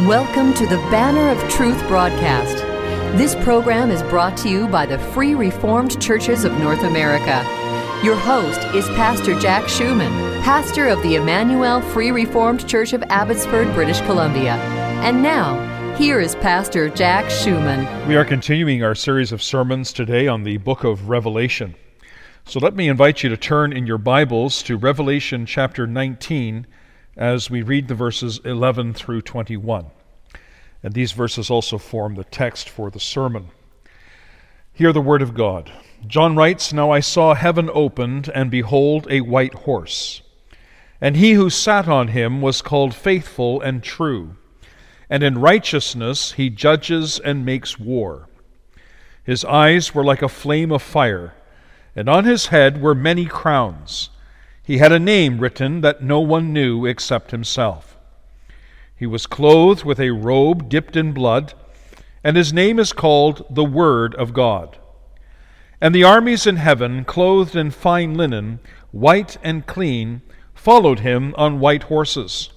Welcome to the Banner of Truth broadcast. This program is brought to you by the Free Reformed Churches of North America. Your host is Pastor Jack Schumann, pastor of the Emmanuel Free Reformed Church of Abbotsford, British Columbia. And now, here is Pastor Jack Schumann. We are continuing our series of sermons today on the book of Revelation. So let me invite you to turn in your Bibles to Revelation chapter 19 as we read the verses 11 through 21. And these verses also form the text for the sermon. Hear the word of God. John writes, "Now I saw heaven opened, and behold, a white horse. And he who sat on him was called Faithful and True. And in righteousness he judges and makes war. His eyes were like a flame of fire, and on his head were many crowns. He had a name written that no one knew except himself. He was clothed with a robe dipped in blood, and his name is called the Word of God. And the armies in heaven, clothed in fine linen, white and clean, followed him on white horses.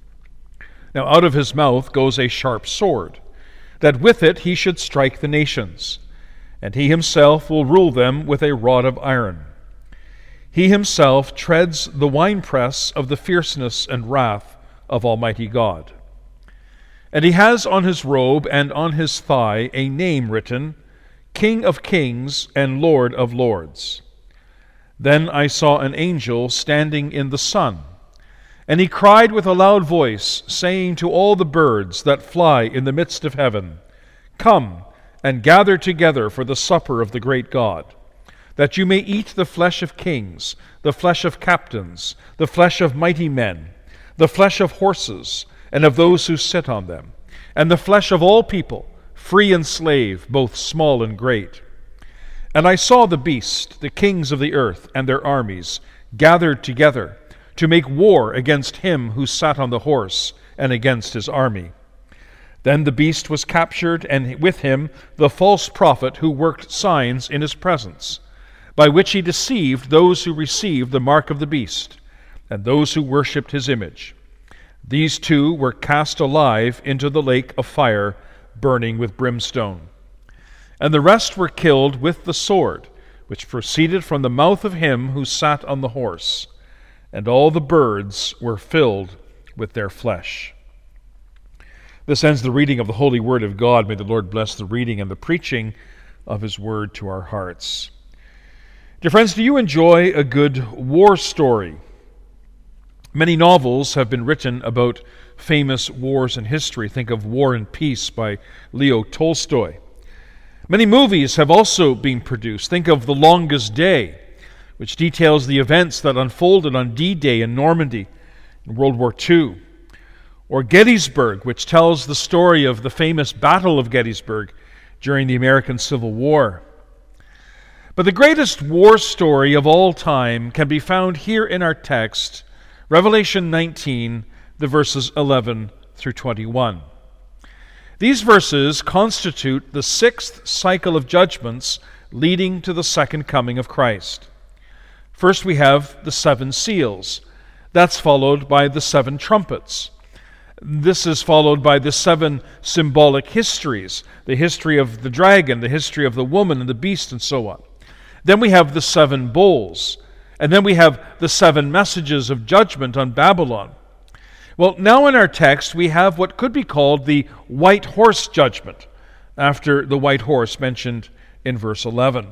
Now out of his mouth goes a sharp sword, that with it he should strike the nations, and he himself will rule them with a rod of iron. He himself treads the winepress of the fierceness and wrath of Almighty God. And he has on his robe and on his thigh a name written, King of Kings and Lord of Lords. Then I saw an angel standing in the sun, and he cried with a loud voice, saying to all the birds that fly in the midst of heaven, Come and gather together for the supper of the great God, that you may eat the flesh of kings, the flesh of captains, the flesh of mighty men, the flesh of horses, and of those who sit on them, and the flesh of all people, free and slave, both small and great. And I saw the beast, the kings of the earth, and their armies, gathered together to make war against him who sat on the horse and against his army. Then the beast was captured, and with him the false prophet who worked signs in his presence, by which he deceived those who received the mark of the beast, and those who worshipped his image. These two were cast alive into the lake of fire, burning with brimstone. And the rest were killed with the sword, which proceeded from the mouth of him who sat on the horse, and all the birds were filled with their flesh." This ends the reading of the holy word of God. May the Lord bless the reading and the preaching of his word to our hearts. Dear friends, do you enjoy a good war story? Many novels have been written about famous wars in history. Think of War and Peace by Leo Tolstoy. Many movies have also been produced. Think of The Longest Day, which details the events that unfolded on D-Day in Normandy in World War II. Or Gettysburg, which tells the story of the famous Battle of Gettysburg during the American Civil War. But the greatest war story of all time can be found here in our text, Revelation 19, the verses 11 through 21. These verses constitute the sixth cycle of judgments leading to the second coming of Christ. First we have the seven seals. That's followed by the seven trumpets. This is followed by the seven symbolic histories, the history of the dragon, the history of the woman and the beast, and so on. Then we have the seven bowls, and then we have the seven messages of judgment on Babylon. Well, now in our text we have what could be called the white horse judgment, after the white horse mentioned in verse 11.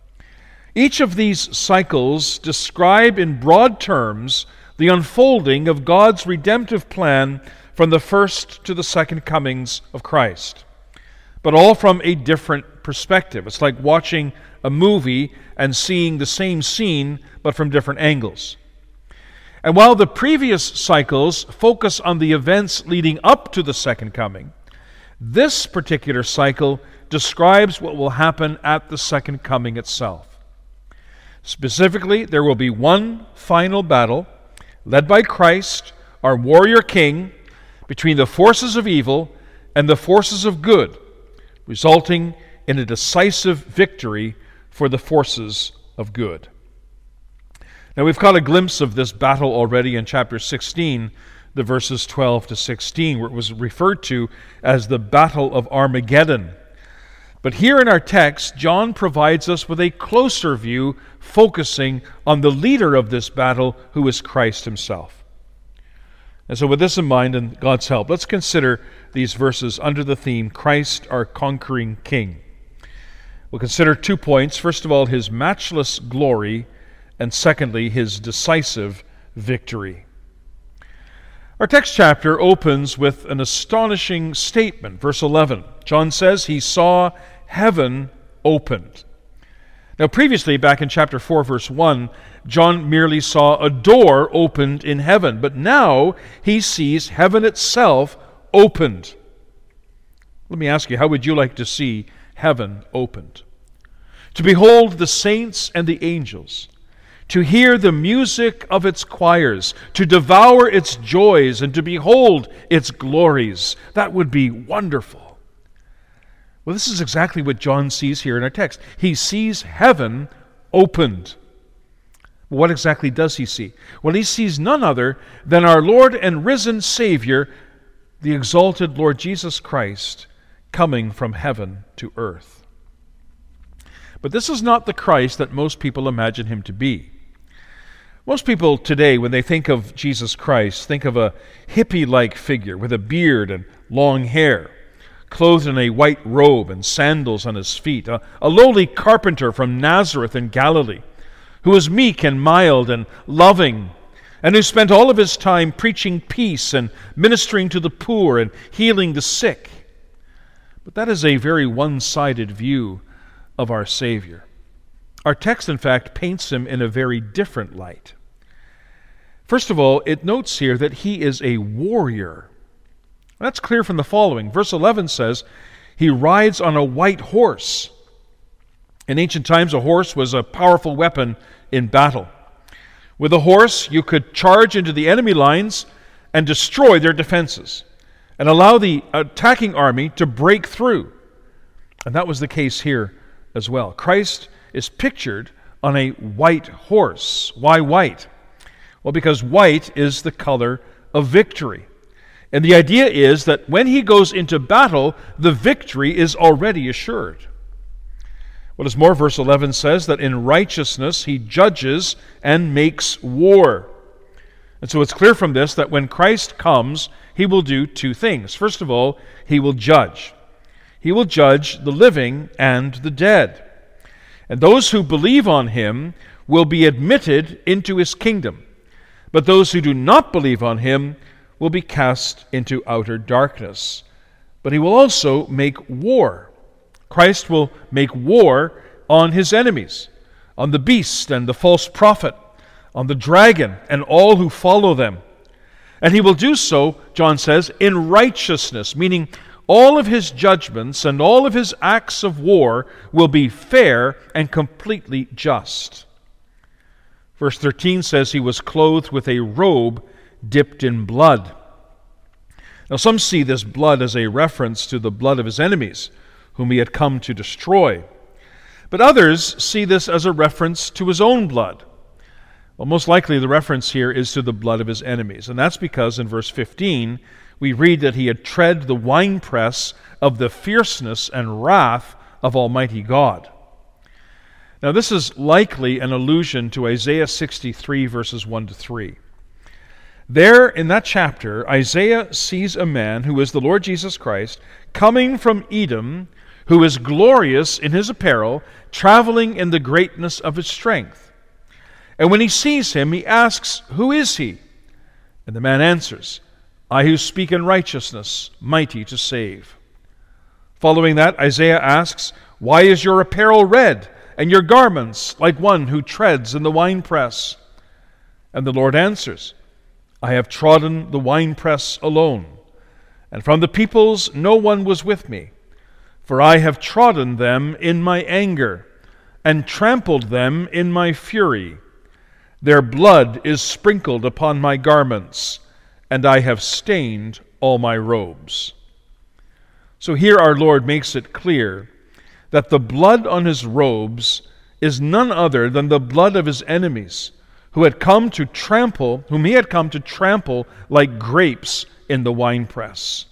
Each of these cycles describe in broad terms the unfolding of God's redemptive plan from the first to the second comings of Christ, but all from a different perspective. It's like watching a movie and seeing the same scene but from different angles. And while the previous cycles focus on the events leading up to the second coming, this particular cycle describes what will happen at the second coming itself. Specifically, there will be one final battle led by Christ, our warrior king, between the forces of evil and the forces of good, resulting in a decisive victory for the forces of good. Now we've got a glimpse of this battle already in chapter 16, the verses 12 to 16, where it was referred to as the Battle of Armageddon. But here in our text, John provides us with a closer view, focusing on the leader of this battle, who is Christ himself. And so with this in mind and God's help, let's consider these verses under the theme, Christ our conquering King. We'll consider 2 points. First of all, his matchless glory, and secondly, his decisive victory. Our text chapter opens with an astonishing statement. Verse 11, John says he saw heaven opened. Now previously, back in chapter 4, verse 1, John merely saw a door opened in heaven, but now he sees heaven itself opened. Let me ask you, how would you like to see heaven opened? To behold the saints and the angels, to hear the music of its choirs, to devour its joys, and to behold its glories. That would be wonderful. Well, this is exactly what John sees here in our text. He sees heaven opened. What exactly does he see? Well, he sees none other than our Lord and risen Savior, the exalted Lord Jesus Christ, coming from heaven to earth. But this is not the Christ that most people imagine him to be. Most people today, when they think of Jesus Christ, think of a hippie-like figure with a beard and long hair, clothed in a white robe and sandals on his feet, a lowly carpenter from Nazareth in Galilee, who was meek and mild and loving, and who spent all of his time preaching peace and ministering to the poor and healing the sick. But that is a very one-sided view of our Savior. Our text, in fact, paints him in a very different light. First of all, it notes here that he is a warrior. That's clear from the following. Verse 11 says, he rides on a white horse. In ancient times, a horse was a powerful weapon in battle. With a horse, you could charge into the enemy lines and destroy their defenses, and allow the attacking army to break through. And that was the case here as well. Christ is pictured on a white horse. Why white? Well, because white is the color of victory. And the idea is that when he goes into battle, the victory is already assured. What is more, verse 11 says that in righteousness he judges and makes war. And so it's clear from this that when Christ comes, he will do 2 things. First of all, he will judge. He will judge the living and the dead. And those who believe on him will be admitted into his kingdom. But those who do not believe on him will be cast into outer darkness. But he will also make war. Christ will make war on his enemies, on the beast and the false prophet, on the dragon and all who follow them. And he will do so, John says, in righteousness, meaning all of his judgments and all of his acts of war will be fair and completely just. Verse 13 says he was clothed with a robe dipped in blood. Now some see this blood as a reference to the blood of his enemies, whom he had come to destroy. But others see this as a reference to his own blood. Well, most likely the reference here is to the blood of his enemies. And that's because in verse 15, we read that he had tread the winepress of the fierceness and wrath of Almighty God. Now this is likely an allusion to Isaiah 63, verses 1 to 3. There in that chapter, Isaiah sees a man who is the Lord Jesus Christ coming from Edom, who is glorious in his apparel, traveling in the greatness of his strength. And when he sees him, he asks, "Who is he?" And the man answers, "I who speak in righteousness, mighty to save." Following that, Isaiah asks, "Why is your apparel red, and your garments like one who treads in the winepress?" And the Lord answers, "I have trodden the winepress alone, and from the peoples no one was with me. For I have trodden them in my anger, and trampled them in my fury. Their blood is sprinkled upon my garments, and I have stained all my robes." So here our Lord makes it clear that the blood on his robes is none other than the blood of his enemies, whom he had come to trample like grapes in the winepress.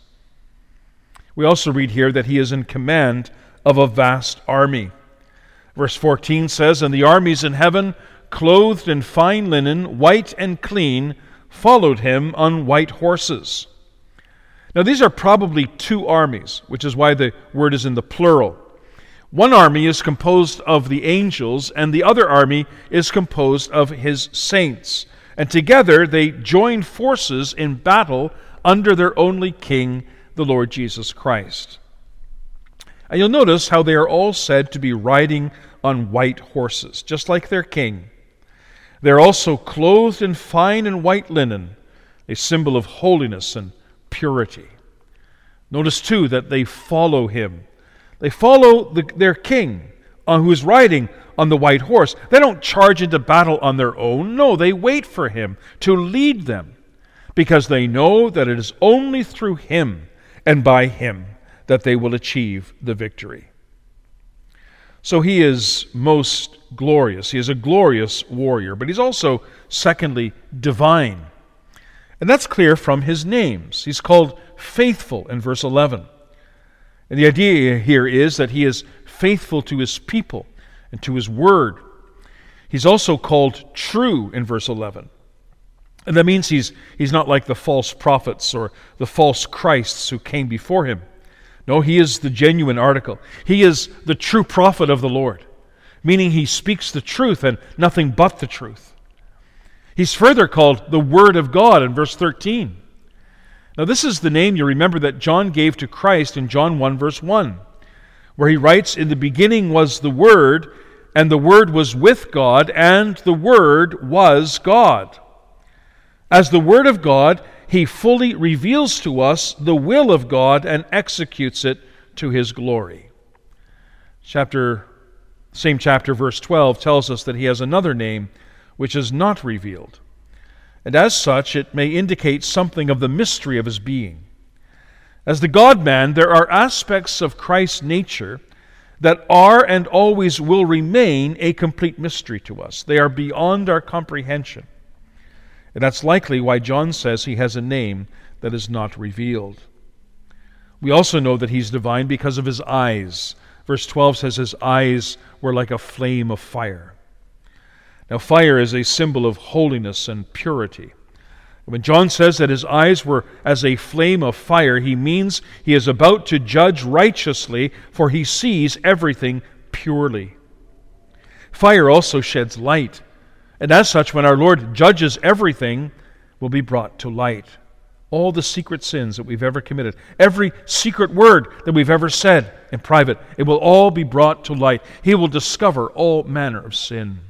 We also read here that he is in command of a vast army. Verse 14 says, "And the armies in heaven, clothed in fine linen, white and clean, followed him on white horses." Now these are probably two armies, which is why the word is in the plural. One army is composed of the angels, and the other army is composed of his saints. And together they join forces in battle under their only King, the Lord Jesus Christ. And you'll notice how they are all said to be riding on white horses, just like their king. They're also clothed in fine and white linen, a symbol of holiness and purity. Notice too that they follow him. They follow their king, who is riding on the white horse. They don't charge into battle on their own. No, they wait for him to lead them, because they know that it is only through him and by him that they will achieve the victory. So he is most glorious. He is a glorious warrior, but he's also, secondly, divine. And that's clear from his names. He's called Faithful in verse 11. And the idea here is that he is faithful to his people and to his word. He's also called True in verse 11. And that means he's not like the false prophets or the false Christs who came before him. No, he is the genuine article. He is the true prophet of the Lord, meaning he speaks the truth and nothing but the truth. He's further called the Word of God in verse 13. Now this is the name, you remember, that John gave to Christ in John 1 verse 1, where he writes, "In the beginning was the Word, and the Word was with God, and the Word was God." As the Word of God, he fully reveals to us the will of God and executes it to his glory. Same chapter, verse 12, tells us that he has another name which is not revealed. And as such, it may indicate something of the mystery of his being. As the God-man, there are aspects of Christ's nature that are and always will remain a complete mystery to us. They are beyond our comprehension. And that's likely why John says he has a name that is not revealed. We also know that he's divine because of his eyes. Verse 12 says his eyes were like a flame of fire. Now, fire is a symbol of holiness and purity. When John says that his eyes were as a flame of fire, he means he is about to judge righteously, for he sees everything purely. Fire also sheds light, and as such, when our Lord judges, everything will be brought to light. All the secret sins that we've ever committed, every secret word that we've ever said in private, it will all be brought to light. He will discover all manner of sin.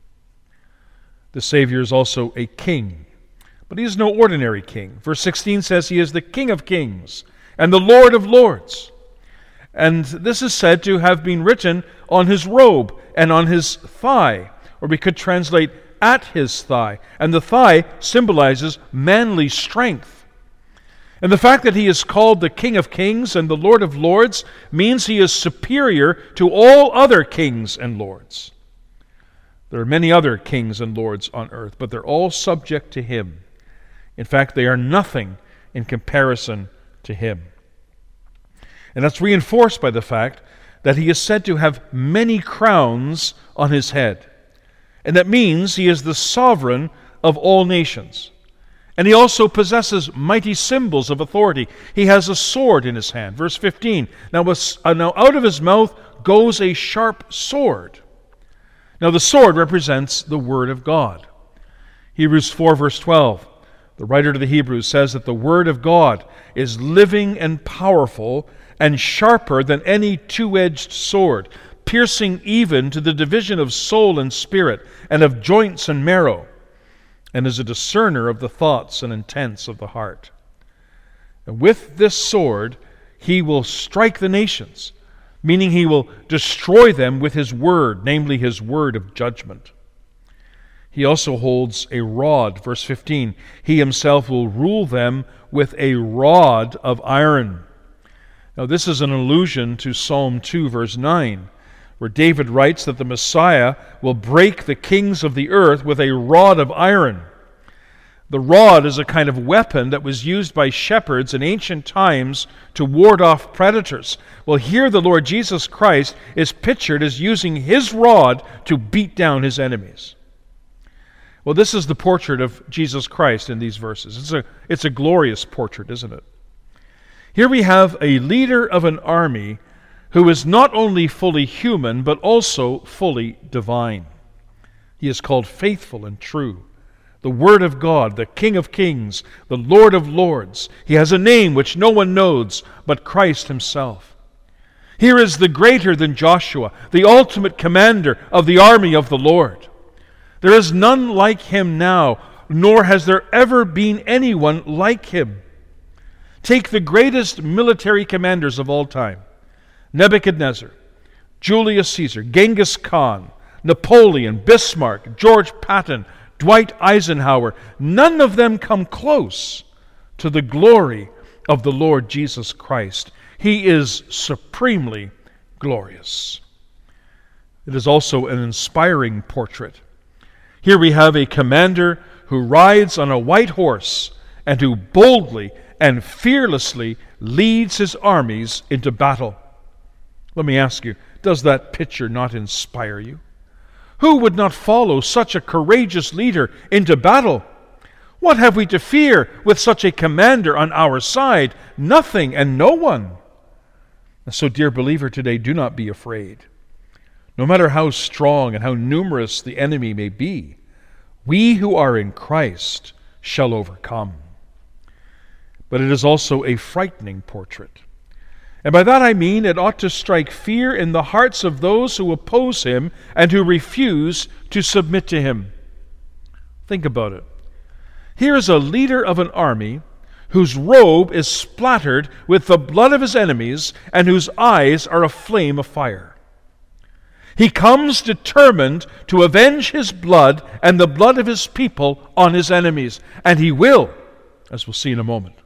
The Savior is also a king, but he is no ordinary king. Verse 16 says he is the King of kings and the Lord of lords. And this is said to have been written on his robe and on his thigh, or we could translate at his thigh. And the thigh symbolizes manly strength. And the fact that he is called the King of kings and the Lord of lords means he is superior to all other kings and lords. There are many other kings and lords on earth, but they're all subject to him. In fact, they are nothing in comparison to him. And that's reinforced by the fact that he is said to have many crowns on his head. And that means he is the sovereign of all nations. And he also possesses mighty symbols of authority. He has a sword in his hand. Verse 15, now out of his mouth goes a sharp sword. Now the sword represents the Word of God. Hebrews 4 verse 12, the writer to the Hebrews says that the Word of God is living and powerful and sharper than any two-edged sword, piercing even to the division of soul and spirit and of joints and marrow, and is a discerner of the thoughts and intents of the heart. And with this sword he will strike the nations, meaning he will destroy them with his word, namely his word of judgment. He also holds a rod, verse 15. He himself will rule them with a rod of iron. Now this is an allusion to Psalm 2, verse 9, where David writes that the Messiah will break the kings of the earth with a rod of iron. The rod is a kind of weapon that was used by shepherds in ancient times to ward off predators. Well, here the Lord Jesus Christ is pictured as using his rod to beat down his enemies. Well, this is the portrait of Jesus Christ in these verses. It's a glorious portrait, isn't it? Here we have a leader of an army who is not only fully human, but also fully divine. He is called faithful and true, the Word of God, the King of kings, the Lord of lords. He has a name which no one knows but Christ himself. Here is the greater than Joshua, the ultimate commander of the army of the Lord. There is none like him now, nor has there ever been anyone like him. Take the greatest military commanders of all time: Nebuchadnezzar, Julius Caesar, Genghis Khan, Napoleon, Bismarck, George Patton, Dwight Eisenhower. None of them come close to the glory of the Lord Jesus Christ. He is supremely glorious. It is also an inspiring portrait. Here we have a commander who rides on a white horse and who boldly and fearlessly leads his armies into battle. Let me ask you, does that picture not inspire you? Who would not follow such a courageous leader into battle? What have we to fear with such a commander on our side? Nothing and no one. And so, dear believer, today, do not be afraid. No matter how strong and how numerous the enemy may be, we who are in Christ shall overcome. But it is also a frightening portrait. And by that I mean it ought to strike fear in the hearts of those who oppose him and who refuse to submit to him. Think about it. Here is a leader of an army whose robe is splattered with the blood of his enemies and whose eyes are a flame of fire. He comes determined to avenge his blood and the blood of his people on his enemies. And he will, as we'll see in a moment.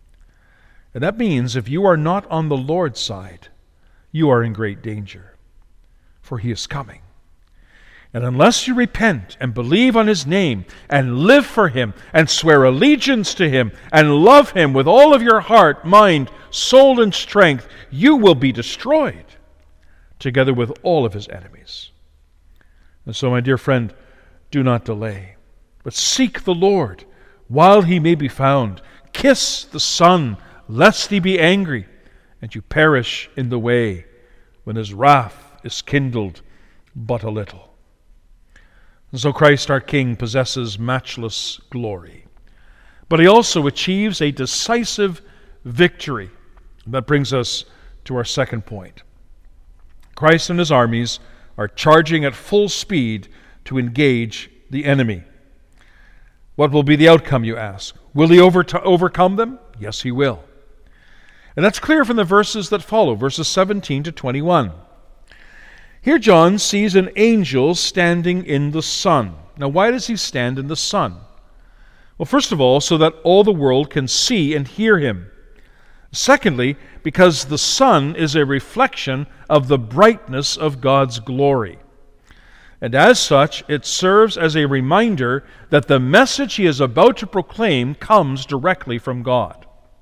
And that means if you are not on the Lord's side, you are in great danger. For he is coming. And unless you repent and believe on his name and live for him and swear allegiance to him and love him with all of your heart, mind, soul, and strength, you will be destroyed, together with all of his enemies. And so, my dear friend, do not delay, but seek the Lord while he may be found. Kiss the Son, lest he be angry, and you perish in the way, when his wrath is kindled but a little. And so Christ our King possesses matchless glory, but he also achieves a decisive victory. And that brings us to our second point. Christ and his armies are charging at full speed to engage the enemy. What will be the outcome, you ask? Will he overcome them? Yes, he will. And that's clear from the verses that follow, verses 17 to 21. Here John sees an angel standing in the sun. Now, why does he stand in the sun? Well, first of all, so that all the world can see and hear him. Secondly, because the sun is a reflection of the brightness of God's glory. And as such, it serves as a reminder that the message he is about to proclaim comes directly from God.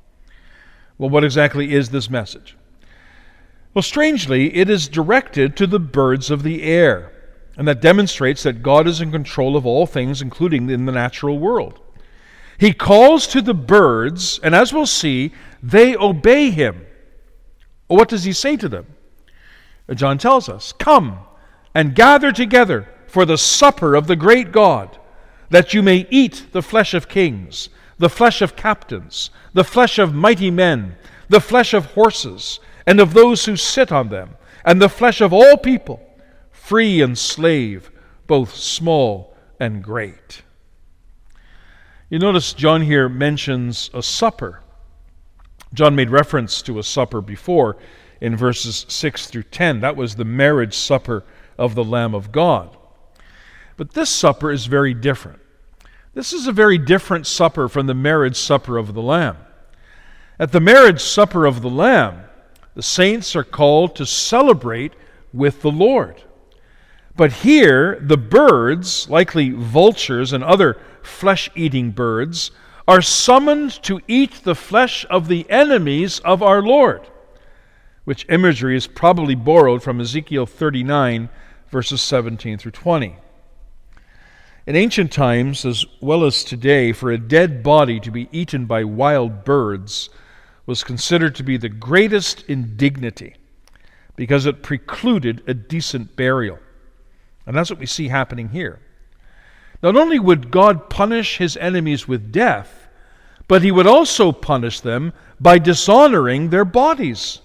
Well, what exactly is this message? Well, strangely, it is directed to the birds of the air, and that demonstrates that God is in control of all things, including in the natural world. He calls to the birds, and as we'll see, they obey him. Well, what does he say to them? John tells us, "Come and gather together for the supper of the great God, that you may eat the flesh of kings, the flesh of captains, the flesh of mighty men, the flesh of horses, and of those who sit on them, and the flesh of all people, free and slave, both small and great." You notice John here mentions a supper. John made reference to a supper before in verses 6 through 10. That was the marriage supper of the Lamb of God. But this supper is very different. This is a very different supper from the marriage supper of the Lamb. At the marriage supper of the Lamb, the saints are called to celebrate with the Lord. But here, the birds, likely vultures and other flesh-eating birds, are summoned to eat the flesh of the enemies of our Lord, which imagery is probably borrowed from Ezekiel 39, verses 17 through 20. In ancient times, as well as today, for a dead body to be eaten by wild birds was considered to be the greatest indignity because it precluded a decent burial. And that's what we see happening here. Not only would God punish his enemies with death, but he would also punish them by dishonoring their bodies.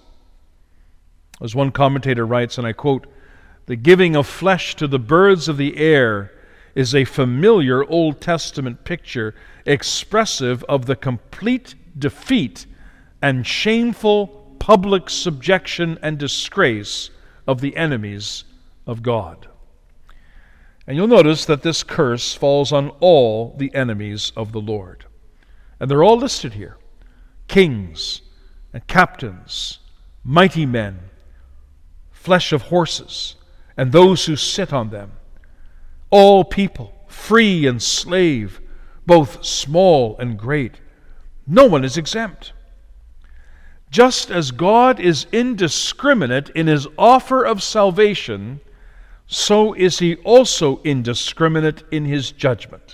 As one commentator writes, and I quote, "The giving of flesh to the birds of the air is a familiar Old Testament picture expressive of the complete defeat and shameful public subjection and disgrace of the enemies of God." And you'll notice that this curse falls on all the enemies of the Lord. And they're all listed here. Kings and captains, mighty men, flesh of horses, and those who sit on them. All people, free and slave, both small and great. No one is exempt. Just as God is indiscriminate in his offer of salvation, so is he also indiscriminate in his judgment.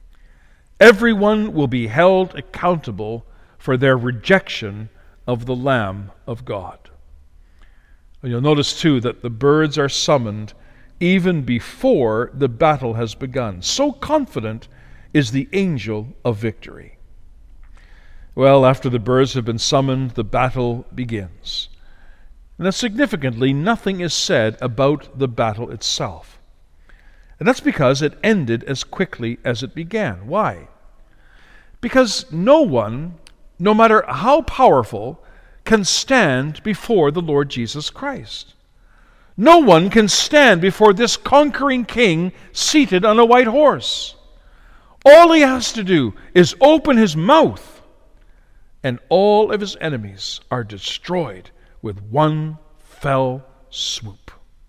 Everyone will be held accountable for their rejection of the Lamb of God. And you'll notice too that the birds are summoned even before the battle has begun. So confident is the angel of victory. Well, after the birds have been summoned, the battle begins. And significantly, nothing is said about the battle itself. And that's because it ended as quickly as it began. Why? Because no one, no matter how powerful, can stand before the Lord Jesus Christ. No one can stand before this conquering king seated on a white horse. All he has to do is open his mouth, and all of his enemies are destroyed with one fell swoop.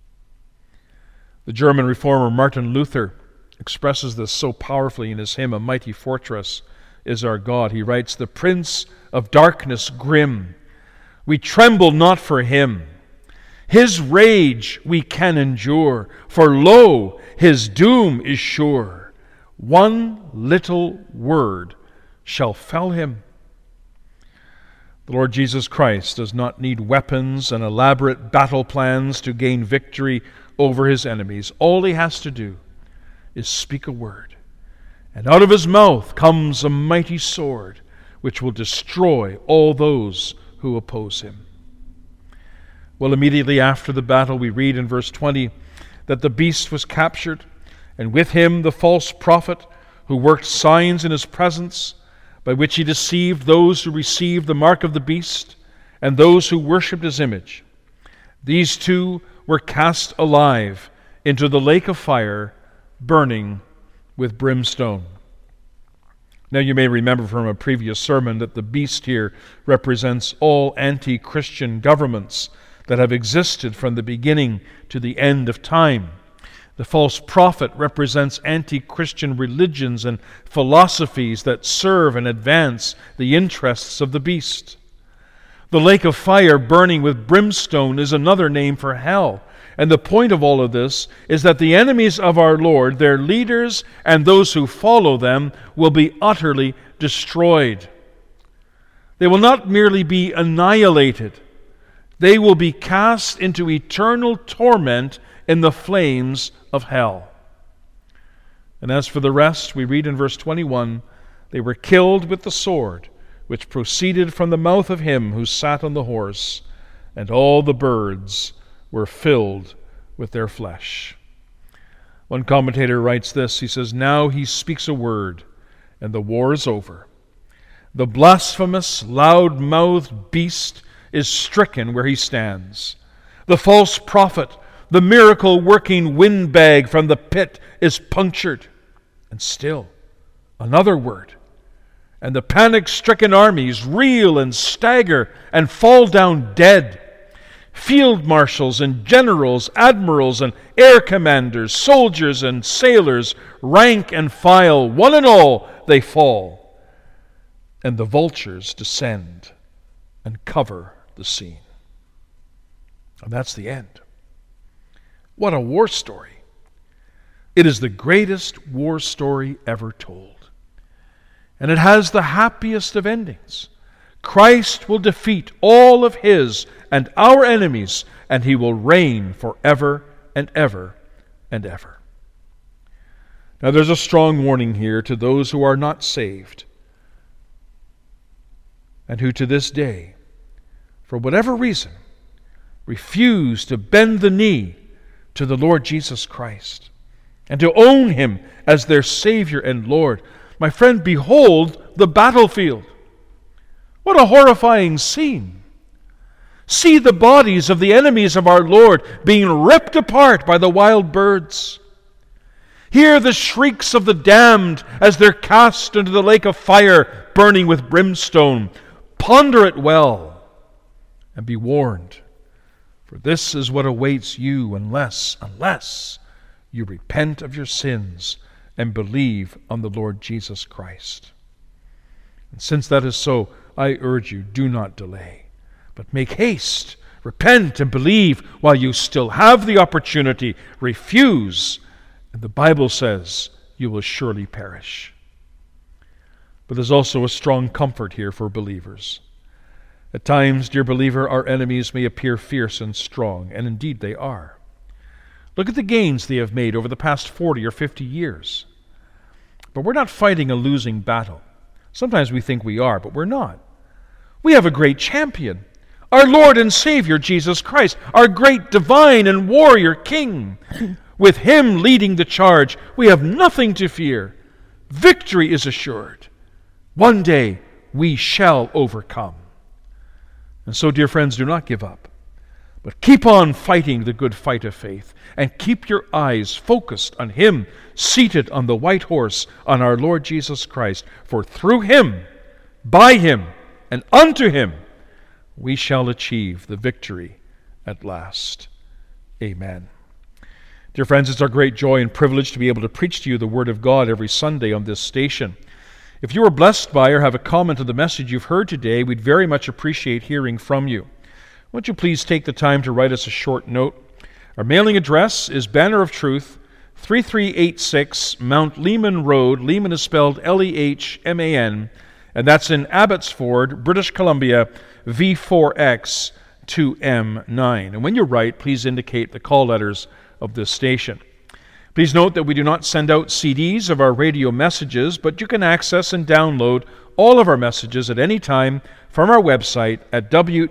The German reformer Martin Luther expresses this so powerfully in his hymn, "A Mighty Fortress is Our God." He writes, "The Prince of Darkness grim, we tremble not for him. His rage we can endure, for lo, his doom is sure. One little word shall fell him." The Lord Jesus Christ does not need weapons and elaborate battle plans to gain victory over his enemies. All he has to do is speak a word, and out of his mouth comes a mighty sword which will destroy all those who oppose him. Well, immediately after the battle, we read in verse 20 that the beast was captured, and with him the false prophet who worked signs in his presence, by which he deceived those who received the mark of the beast and those who worshipped his image. These two were cast alive into the lake of fire, burning with brimstone. Now you may remember from a previous sermon that the beast here represents all anti-Christian governments that have existed from the beginning to the end of time. The false prophet represents anti-Christian religions and philosophies that serve and advance the interests of the beast. The lake of fire burning with brimstone is another name for hell. And the point of all of this is that the enemies of our Lord, their leaders, and those who follow them will be utterly destroyed. They will not merely be annihilated. They will be cast into eternal torment in the flames of hell. And as for the rest, we read in verse 21, "They were killed with the sword, which proceeded from the mouth of him who sat on the horse, and all the birds were filled with their flesh." One commentator writes this, he says, "Now he speaks a word, and the war is over. The blasphemous, loud-mouthed beast is stricken where he stands. The false prophet, the miracle-working windbag from the pit, is punctured." And still, another word. "And the panic-stricken armies reel and stagger and fall down dead. field marshals and generals, admirals and air commanders, soldiers and sailors, rank and file, one and all they fall, and the vultures descend and cover the scene. And that's the end. What a war story. It is the greatest war story ever told. And it has the happiest of endings. Christ will defeat all of his and our enemies, and he will reign forever and ever and ever. Now there's a strong warning here to those who are not saved, and who to this day, for whatever reason, refuse to bend the knee to the Lord Jesus Christ and to own him as their Savior and Lord. My friend, behold the battlefield. What a horrifying scene. See the bodies of the enemies of our Lord being ripped apart by the wild birds. Hear the shrieks of the damned as they're cast into the lake of fire burning with brimstone. Ponder it well and be warned, for this is what awaits you unless you repent of your sins and believe on the Lord Jesus Christ. And since that is so, I urge you, do not delay, but make haste, repent and believe while you still have the opportunity. Refuse, and the Bible says you will surely perish. But there's also a strong comfort here for believers. At times, dear believer, our enemies may appear fierce and strong, and indeed they are. Look at the gains they have made over the past 40 or 50 years. But we're not fighting a losing battle. Sometimes we think we are, but we're not. We have a great champion, our Lord and Savior, Jesus Christ, our great divine and warrior King. With him leading the charge, we have nothing to fear. Victory is assured. One day we shall overcome. And so, dear friends, do not give up, but keep on fighting the good fight of faith, and keep your eyes focused on him seated on the white horse, on our Lord Jesus Christ. For through him, by him, and unto him, we shall achieve the victory at last. Amen. Dear friends, it's our great joy and privilege to be able to preach to you the Word of God every Sunday on this station. If you are blessed by or have a comment on the message you've heard today, we'd very much appreciate hearing from you. Won't you please take the time to write us a short note? Our mailing address is Banner of Truth, 3386 Mount Lehman Road. Lehman is spelled Lehman, and that's in Abbotsford, British Columbia, V4X 2M9. And when you write, please indicate the call letters of this station. Please note that we do not send out CDs of our radio messages, but you can access and download all of our messages at any time from our website at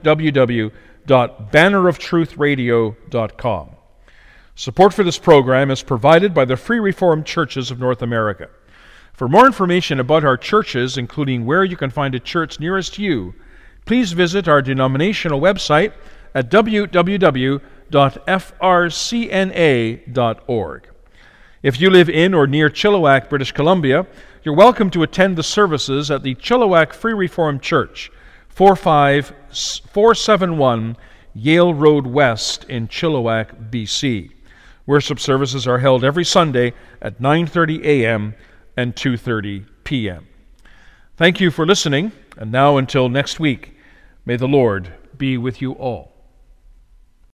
www.banneroftruthradio.com. Support for this program is provided by the Free Reformed Churches of North America. For more information about our churches, including where you can find a church nearest you, please visit our denominational website at www.frcna.org. If you live in or near Chilliwack, British Columbia, you're welcome to attend the services at the Chilliwack Free Reformed Church, 45471 Yale Road West in Chilliwack, BC. Worship services are held every Sunday at 9:30 a.m. and 2:30 p.m. Thank you for listening, and now until next week, may the Lord be with you all.